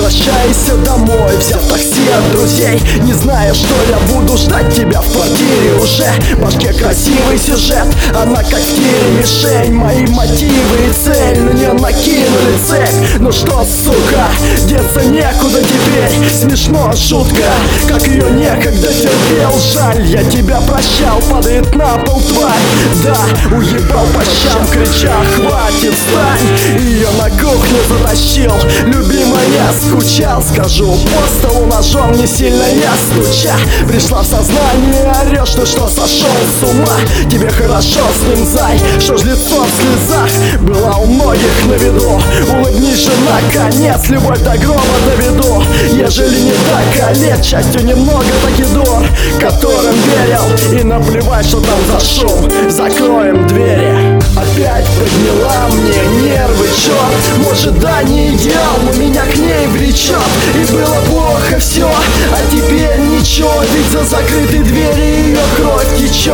возвращайся домой. Взял такси от друзей, не зная, что я буду ждать тебя в квартире уже. В башке красивый сюжет, она как в тире мишень. Мои мотивы и цель на нее накинули цепь. Ну что, сука, деться некуда теперь. Смешно, шутка, как ее некогда терпел. Жаль, я тебя прощал, падает на пол тварь. Да, уебал по щам, крича: хватит, встань. Ее на кухню затащил, любимая, я скучал. Скажу, по столу ножом не сильно я стуча. Пришла в сознание, орешь, ты что, сошел с ума? Тебе хорошо с ним, зай, что ж лицо в слезах? Была у многих на виду, улыбнись же наконец. Любовь до гроба доведу, ежели не до колец. Счастью немного таки дур, которым верил. И наплевать, что там за шум, закроем двери. Опять подняла мне нервы, черт. Может, да, не идеал, но меня к ней влечет. И было плохо все, а теперь ничего. Ведь за закрытой дверью ее кровь течет.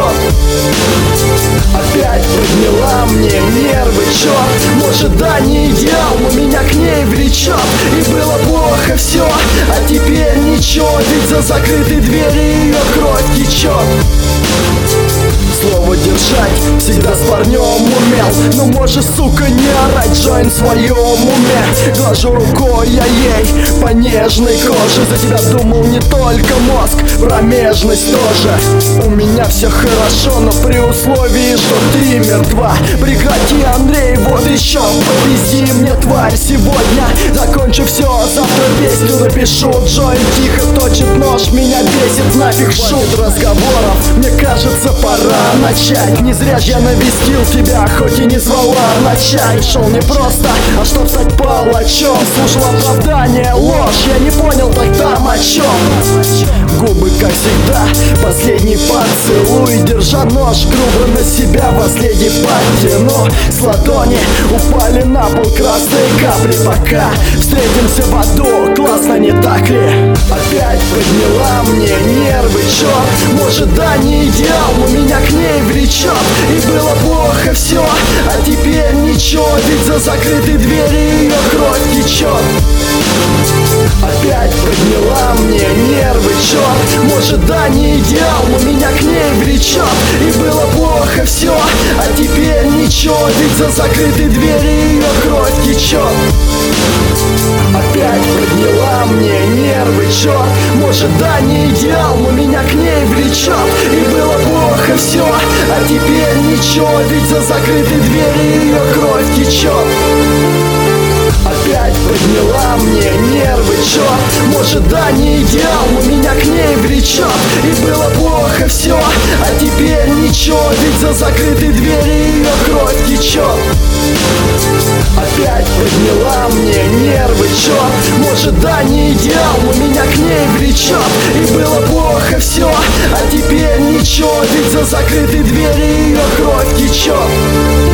Опять подняла мне нервы, черт. Может, да, не идеал, но меня к ней влечет. И было плохо все, а теперь ничего. Ведь за закрытой дверью ее кровь течет. Слово держать всегда с парнем умел. Но можешь, сука, не орать, Джойн в своем уме. Глажу рукой я ей по нежной коже. За тебя думал не только мозг, промежность тоже. У меня все хорошо, но при условии, что ты мертва. Прекрати, Андрей, вот еще попизди мне, тварь. Сегодня закончу все, завтра песню напишу. Джойн тихо точит нож, меня бесит, нафиг шут разговоров. Мне кажется, пора начать. Не зря я навестил тебя, хоть и не звала на чай. Шел не просто, а чтоб стать палачом. Слушал оправдание, ложь, я не понял тогда о чем. Губы, как всегда, последний поцелуй. Держа нож грубо на себя, последний подтяну. С ладони упали на пол красные капли. Пока встретимся в аду, классно, не так ли? Опять подняла мне нервы, черт. Может, да, не идеал, но меня к ней влечет. И было плохо все, а теперь ничего. Ведь за закрытой дверью ее кровь течет. Опять подняла мне нервы, черт. Может, да, не идеал, но меня к ней влечет. И было плохо все, а теперь ничего. Ведь за закрытой дверью ее кровь течет. Опять подняла мне нервы, черт. Может, да, не идеал, но меня к ней влечет. И было плохо все, а теперь ничего. Ведь за закрытой дверью ее кровь течет. Опять подняла мне нервы, черт. Может, да, не идеал, но меня к ней влечет. И было плохо все, а теперь ничего. Ведь за закрытой дверью ее кровь течет. Опять подняла мне нервы, черт. Может, да, не идеал, но меня к ней влечет. И было плохо все, а теперь ничего. Ведь за закрытой дверью ее кровь течет.